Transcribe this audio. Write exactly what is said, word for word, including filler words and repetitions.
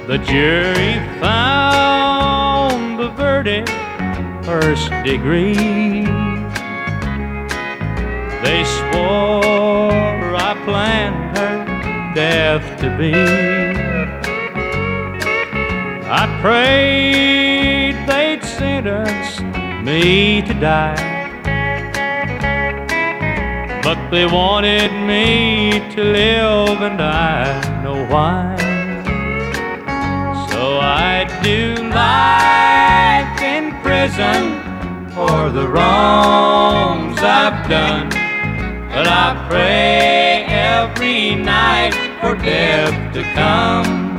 The jury found the verdict first degree. They swore I planned her death to be. I prayed they'd sentence me to die, but they wanted me to live, and I know why. So I do life in prison for the wrongs I've done, but I pray every night for death to come.